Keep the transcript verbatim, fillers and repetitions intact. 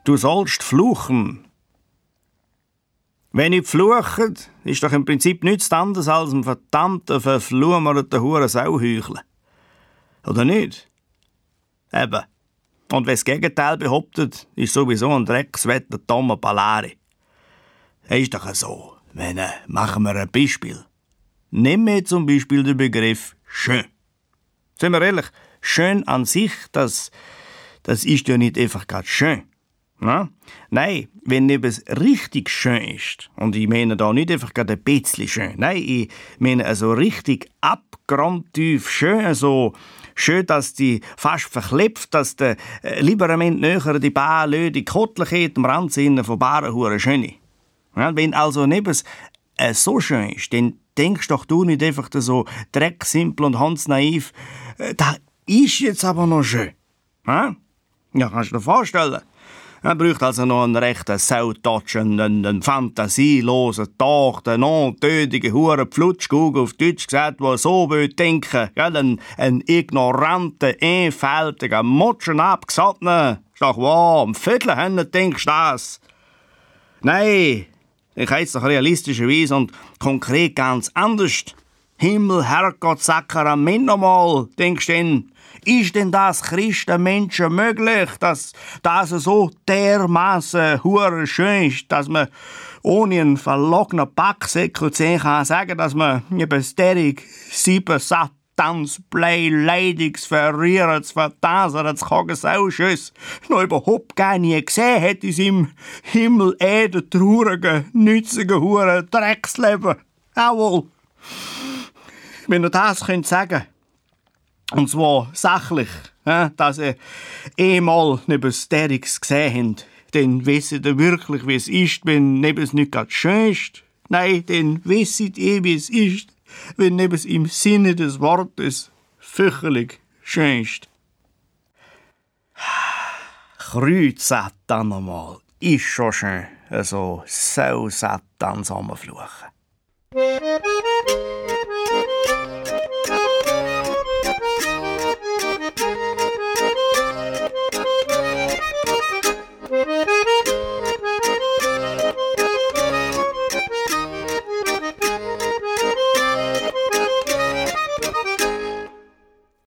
Du sollst fluchen. Wenn ich fluche, ist doch im Prinzip nichts anderes als ein verdammter, verflumerter Hurensauheuchler. Oder nicht? Eben. Und wenn das Gegenteil behauptet, ist sowieso ein Dreckswetter Tomme Palari. Das ist doch so. Wenn, äh, machen wir ein Beispiel. Nimm mir zum Beispiel den Begriff schön. Sind wir ehrlich, schön an sich, das, das ist ja nicht einfach gerade schön. Na? Nein, wenn etwas richtig schön ist, und ich meine da nicht einfach gerade ein bisschen schön, nein, ich meine also richtig abgrundtief schön, so schön, dass die fast verklebt, dass der äh, Liberament näher die Beine die Kotelkeit am Rand sind von Barenhuren schön. Ja, wenn also etwas äh, so schön ist, dann denkst doch du nicht einfach so drecksimpel und handsnaiv, äh, das ist jetzt aber noch schön. Ja, ja kannst du dir vorstellen. Er braucht also noch einen rechten Sautatschen, einen, einen fantasielosen Tag, einen untötigen Hurenpflutschkugel auf Deutsch gesagt, der so will denken, gell? Ein, ein ignoranten, einfältigen, mutschenabgesattenen. Ist doch wahr, am Viertelhänden denkst du das? Nein, ich heiße doch realistischerweise und konkret ganz anders. Himmel, Herrgott, Sakrament nochmal, denkst du denn? Ist denn das Christenmenschen möglich, dass das so dermaßen hure schön ist, dass man ohne einen verlogenen Backsäckel sehen kann sagen, dass man eben sterig sieben Satans, Bleileidigs, Verrierens, Vertaserens, Kagesauschüss noch überhaupt gar nie gesehen hat in seinem Himmel eden traurigen, nützigen, huren Drecksleben. Jawohl. Wenn ihr das könnt sagen, und zwar sachlich, dass ihr einmal neben Sterix gesehen habt, dann wisst ihr wirklich, wie es ist, wenn neben es nicht gerade schön ist. Nein, dann wisst ihr, wie es ist, wenn neben es im Sinne des Wortes fürchterlich schön ist. Kreuz Satan nochmal, ist schon schön, so sau Satan Sommerfluchen.